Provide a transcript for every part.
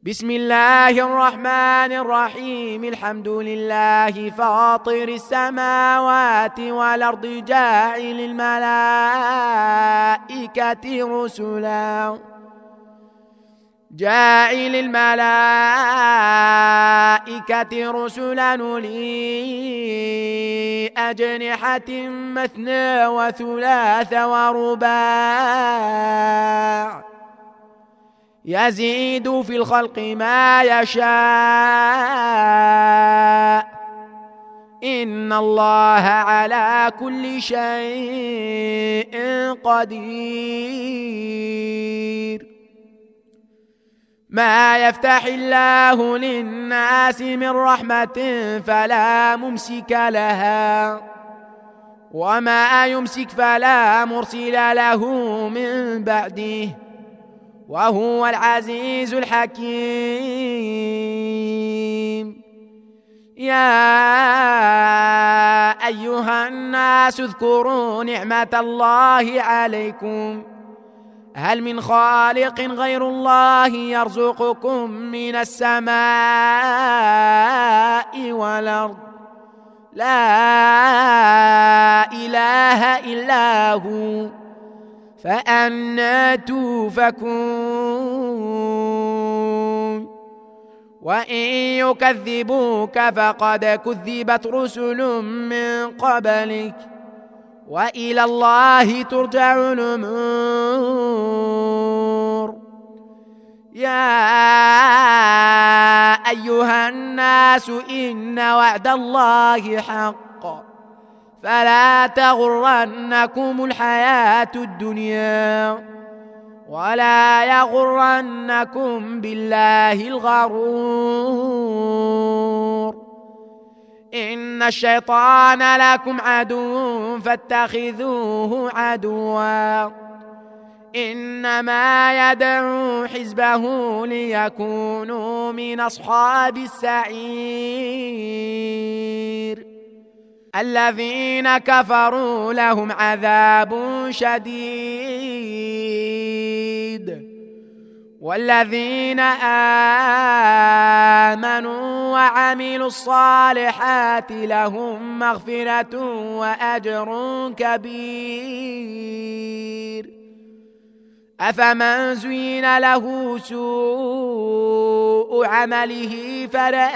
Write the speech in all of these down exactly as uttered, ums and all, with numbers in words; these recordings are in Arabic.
بسم الله الرحمن الرحيم. الحمد لله فاطر السماوات والأرض جاعل الملائكة رسلا جاعل الملائكة رسلا أولي أجنحة مثنى وثلاث ورباع يزيد في الخلق ما يشاء إن الله على كل شيء قدير. ما يفتح الله للناس من رحمة فلا ممسك لها وما يمسك فلا مرسل له من بعده وهو العزيز الحكيم. يا أيها الناس اذكروا نعمة الله عليكم هل من خالق غير الله يرزقكم من السماء والأرض لا إله إلا هو فأنى توفكون. وإن يكذبوك فقد كذبت رسل من قبلك وإلى الله ترجع الأمور. يا أيها الناس إن وعد الله حق فلا تغرنكم الحياة الدنيا ولا يغرنكم بالله الغرور. إن الشيطان لكم عدو فاتخذوه عدوا إنما يدعو حزبه ليكونوا من أصحاب السعير. الذين كفروا لهم عذاب شديد والذين آمنوا وعملوا الصالحات لهم مغفرة وأجر كبير. أفمن زين له سوء عمله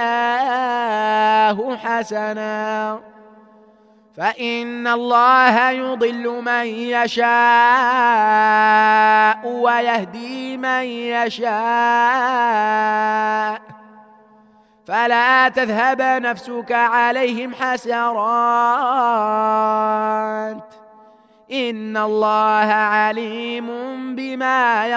فرآه حسنا فإن الله يضل من يشاء ويهدي من يشاء فلا تذهب نفسك عليهم حسرات إن الله عليم بما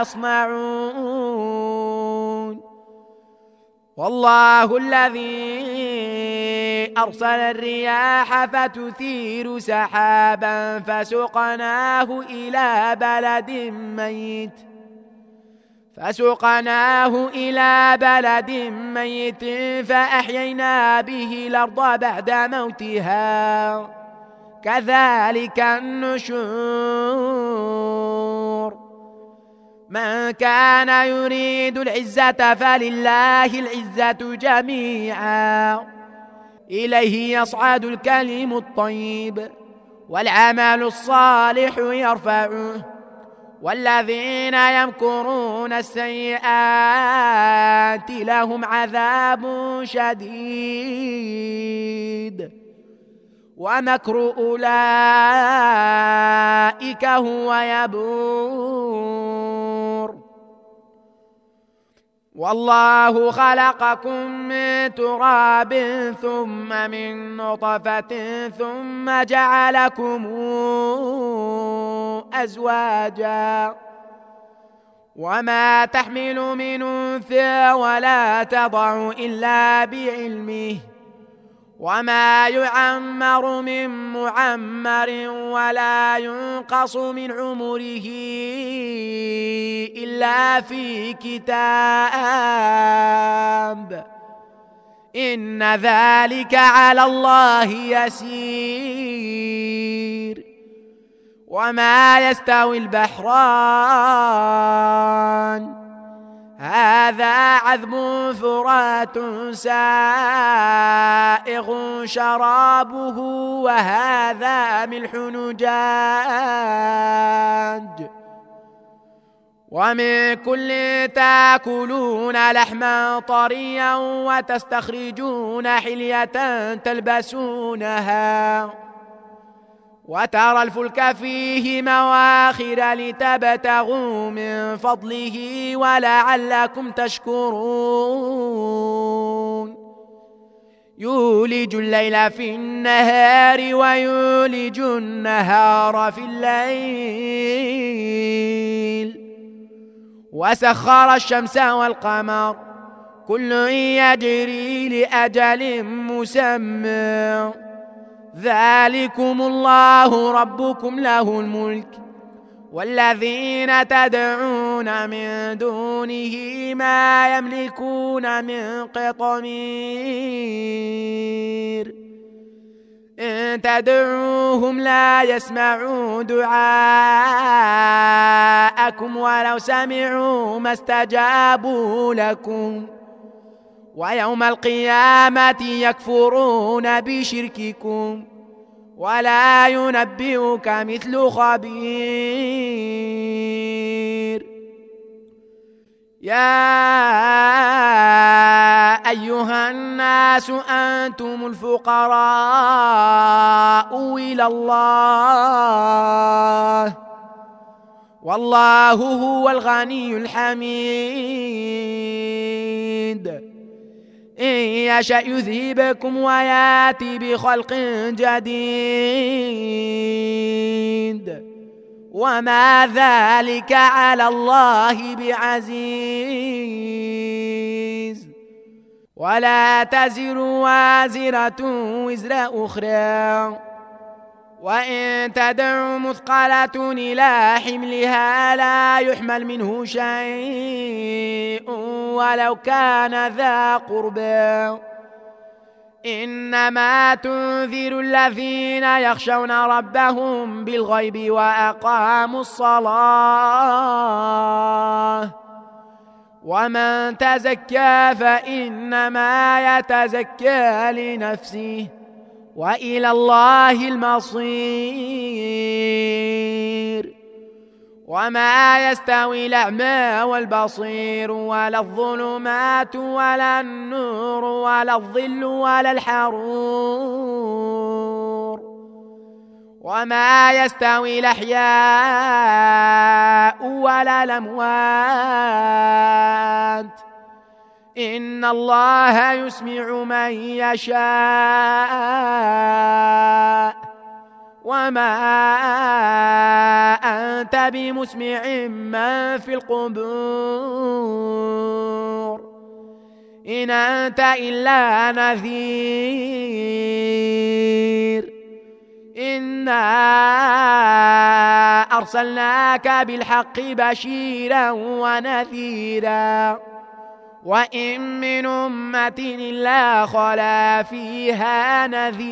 يصنعون. والله الذي أرسل الرياح فتثير سحابا فسقناه إلى بلد ميت فسقناه إلى بلد ميت فأحيينا به الأرض بعد موتها كذلك النشور. من كان يريد العزة فلله العزة جميعا إليه يصعد الكلم الطيب والعمل الصالح يرفعه والذين يمكرون السيئات لهم عذاب شديد ومكر أولئك هو يبور. والله خلقكم من تراب ثم من نطفة ثم جعلكم أزواجا وما تحمل من أنثى ولا تضع إلا بعلمه وما يعمر من معمر ولا ينقص من عمره إلا في كتاب إن ذلك على الله يسير. وما يستوي البحران هذا عذب فرات سائغ شرابه وهذا ملح نجاج ومن كل تاكلون لحما طريا وتستخرجون حلية تلبسونها وترى الفلك فيه مواخر لتبتغوا من فضله ولعلكم تشكرون يولج الليل في النهار ويولج النهار في الليل وسخر الشمس والقمر كل يجري لأجل مسمى ذلكم الله ربكم له الملك والذين تدعون من دونه ما يملكون من قطمير إن تدعوهم لا يسمعوا دعاءكم ولو سمعوا ما استجابوا لكم ويوم القيامة يكفرون بشرككم ولا ينبئك مثل خبير يا أيها الناس أنتم الفقراء إلى الله والله هو الغني الحميد إن يشأ يذهبكم ويأتي بخلق جديد وما ذلك على الله بعزيز ولا تزر وازرة وزر أخرى وإن تدع مثقلة إلى حملها لا يحمل منه شيء ولو كان ذا قربى إنما تنذر الذين يخشون ربهم بالغيب وأقاموا الصلاة ومن تزكى فإنما يتزكى لنفسه وإلى الله المصير وما يستوي الأعمى والبصير ولا الظلمات ولا النور ولا الظل ولا الحرور وما يستوي الأحياء ولا الأموات إن الله يسمع من يشاء وما أنت بمسمع من في القبور إن أنت إلا نذير إنا أرسلناك بالحق بشيرا ونذيرا وإن من أمة إلا خلا فيها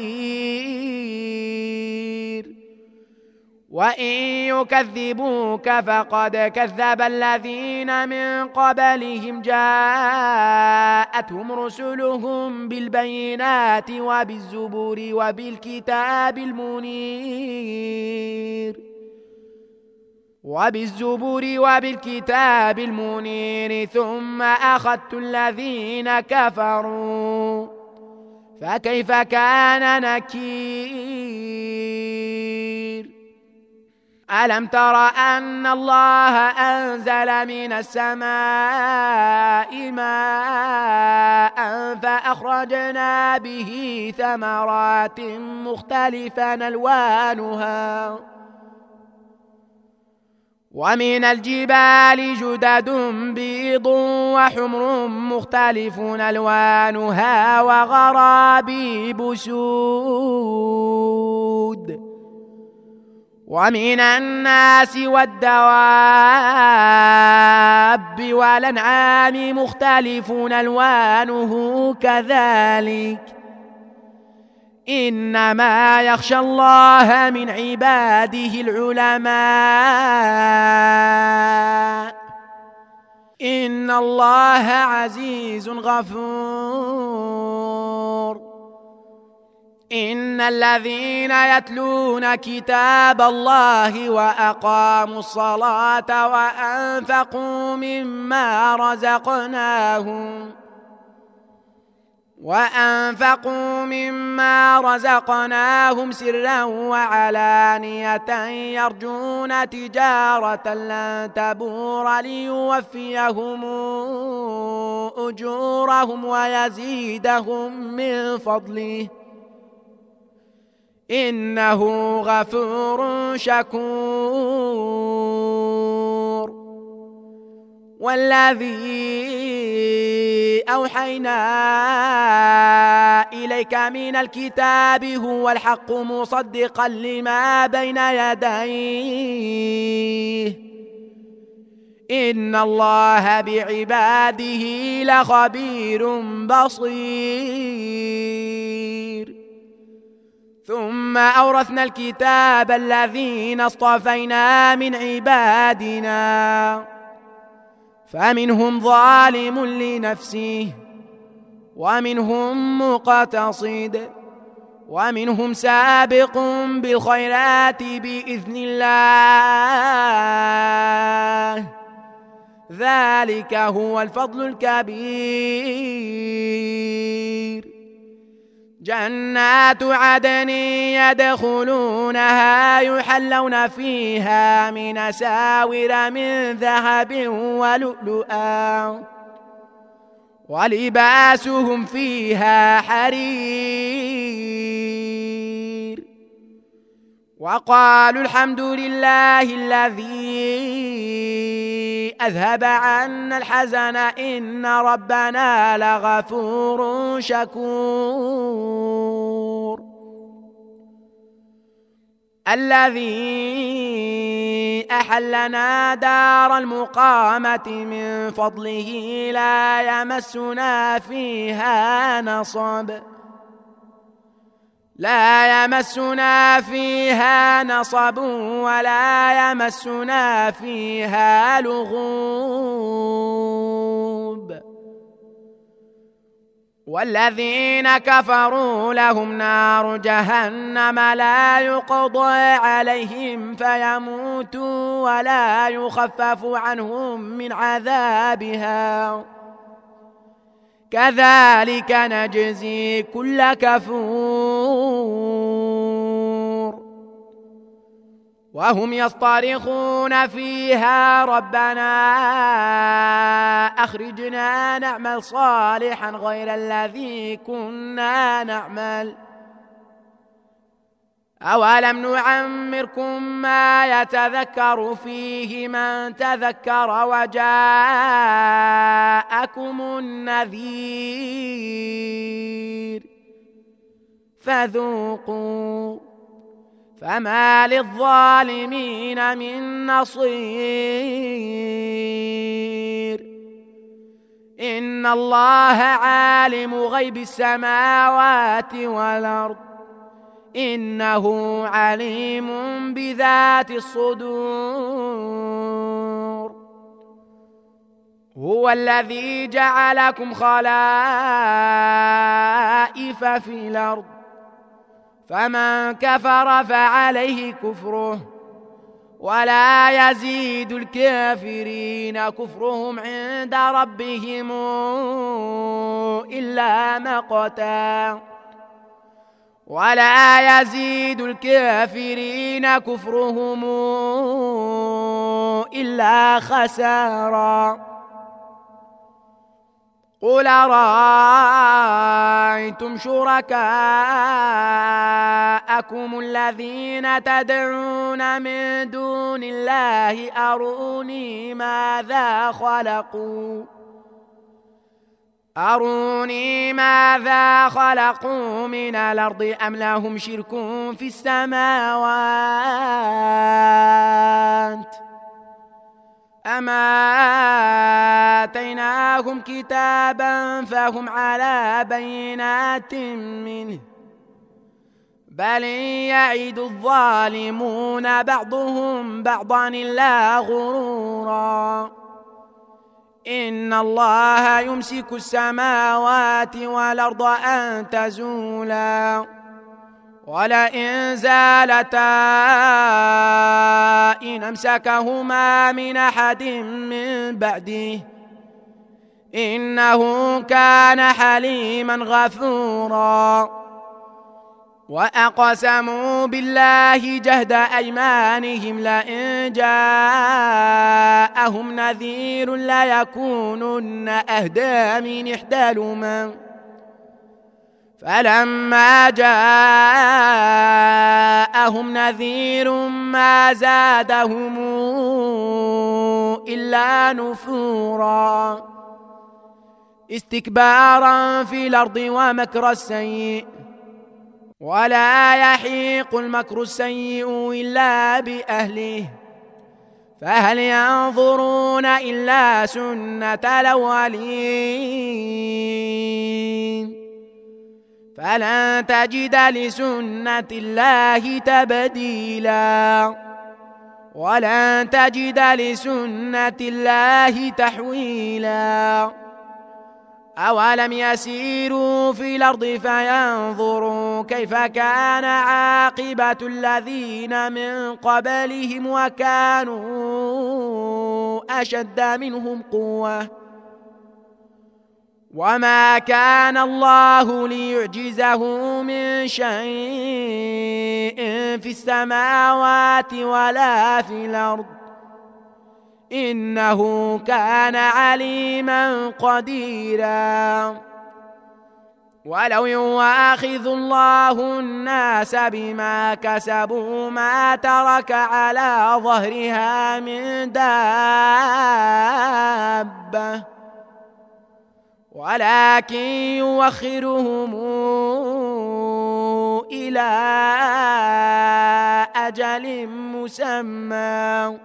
نذير وإن يكذبوك فقد كذب الذين من قبلهم جاءتهم رسلهم بالبينات وبالزبور وبالكتاب المنير وبالزبور وبالكتاب المنير ثم أخذت الذين كفروا فكيف كان نكير ألم تر أن الله أنزل من السماء ماء فأخرجنا به ثمرات مختلفا ألوانها ومن الجبال جدد بيض وحمر مختلف ألوانها وغرابيب سود ومن الناس والدواب والأنعام مختلف ألوانه كذلك إنما يخشى الله من عباده العلماء إن الله عزيز غفور. إن الذين يتلون كتاب الله وأقاموا الصلاة وأنفقوا مما رزقناهم وأنفقوا مما رزقناهم سرا وعلانية يرجون تجارة لن تبور ليوفيهم أجورهم ويزيدهم من فضله إنه غفور شكور. والذي أوحينا إليك من الكتاب هو الحق مصدقا لما بين يديه إن الله بعباده لخبير بصير. ثم أورثنا الكتاب الذين اصطفينا من عبادنا فمنهم ظالم لنفسه ومنهم مقتصد ومنهم سابق بالخيرات بإذن الله ذلك هو الفضل الكبير. جنات عدن يدخلونها يحلون فيها من أساور من ذهب ولؤلؤا ولباسهم فيها حرير. وقالوا الحمد لله الذي أذهب عنا الحزن إن ربنا لغفور شكور. الذي أحلنا دار المقامة من فضله لا يمسنا فيها نصب لا يمسنا فيها نصب ولا يمسنا فيها لغوب. والذين كفروا لهم نار جهنم لا يقضى عليهم فيموتوا ولا يخفف عنهم من عذابها كذلك نجزي كل كفور. وهم يصطرخون فيها ربنا أخرجنا نعمل صالحا غير الذي كنا نعمل أولم نعمركم ما يتذكر فيه من تذكر وجاءكم النذير فذوقوا فما للظالمين من نصير. إن الله عالم غيب السماوات والأرض إنه عليم بذات الصدور. هو الذي جعلكم خلائف في الأرض فمن كفر فعليه كفره ولا يزيد الكافرين كفرهم عند ربهم إلا مقتا ولا يزيد الكافرين كفرهم إلا خسارا. قل أرأيتم شركاءكم الذين تدعون من دون الله أروني ماذا خلقوا أروني ماذا خلقوا من الأرض أم لهم شرك في السماوات أما آتيناهم كتابا فهم على بينات منه بل يعد الظالمون بعضهم بعضا إلا غرورا. إن الله يمسك السماوات والأرض أن تزولا ولئن زالتا إن أمسكهما من أحد من بعده إنه كان حليما غفورا وأقسموا بالله جهد أيمانهم لئن جاءهم نذير ليكونن أهدى من إحدى الأمم فلما جاءهم نذير ما زادهم إلا نفورا استكبارا في الأرض ومكر السيء ولا يحيق المكر السيء إلا بأهله فهل ينظرون إلا سنة الأولين فلن تجد لسنة الله تبديلا ولن تجد لسنة الله تحويلا أولم يسيروا في الأرض فينظروا كيف كان عاقبة الذين من قبلهم وكانوا أشد منهم قوة وما كان الله ليعجزه من شيء في السماوات ولا في الأرض إنه كان عليما قديرا ولو يؤاخذ الله الناس بما كسبوا ما ترك على ظهرها من دابة ولكن يؤخرهم إلى أجل مسمى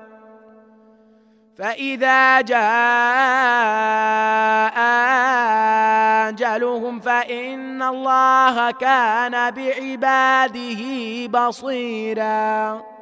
فإذا جاء أجلهم فإن الله كان بعباده بصيراً